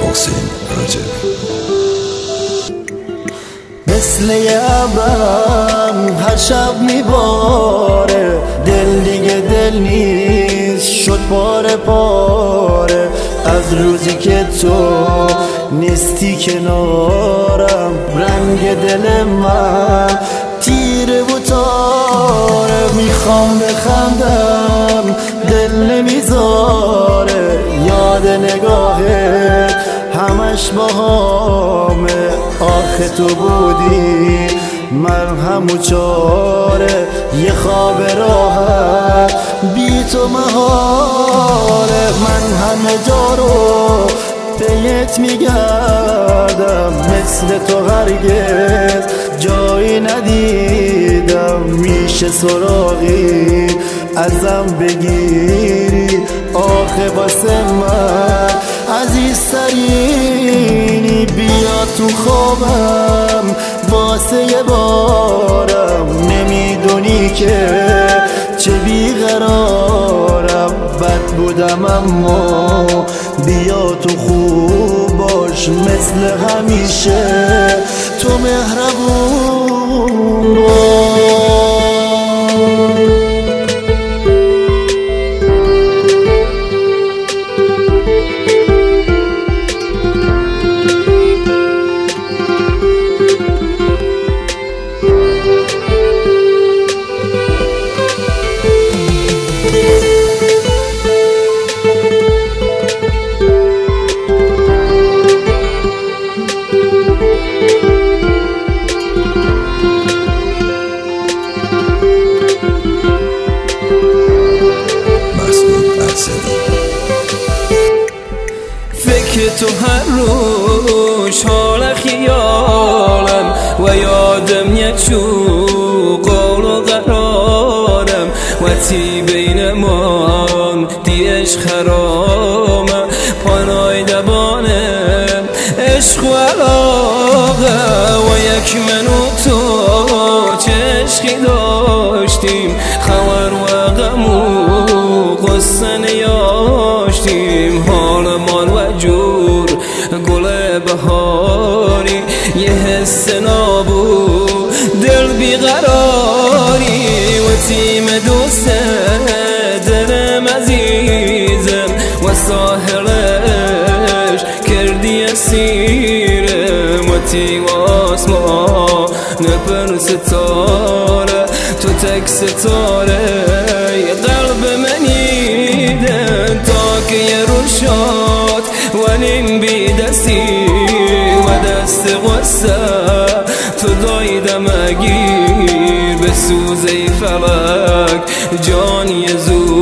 محسن رجبی. مثل ابرم هر شب میباره، دل دیگه دل نیست شد پاره پاره. از روزی که تو نیستی کنارم، رنگ دل من تیره و تاره. میخوام بخندم دل نمیذاره، یاد نگاهت همش باهامه. آخه تو بودی مرهم و چاره، یه خواب راحت بی تو مهاره. من همه جا رو پیت میگردم، مثل تو هرگز جایی ندیدم. میشه سراغی ازم بگیری، آخه واسه من عزیزترینی. بیا تو خوابم واسه یه بارم، نمیدونی که چه بیقرارم. بد بودم اما بیا تو خوب باش، مثل همیشه تو مهربون باش. فکر تو هر روز حال خیالم و یادم یچو قول و قرارم. و تی بینمان دیش خرامم، پانای دبانم عشق و علاقه. و یک من و تو چه عشقی داشتیم، خبر و غم و قصه نیاشتیم. حالمان و جور گل بهاری، یه حس نابود دل بیقراری. و تیم دوست دلم عزیزم، و ساحلش کردی اسیرم. و تیم آسمان نپر ستاره، تو تک ستاره قلب منیدن. تا که یه روشات و نیم بی دستی و دست غصه تو دایدم اگیر. به سوزه فلک جان یه زود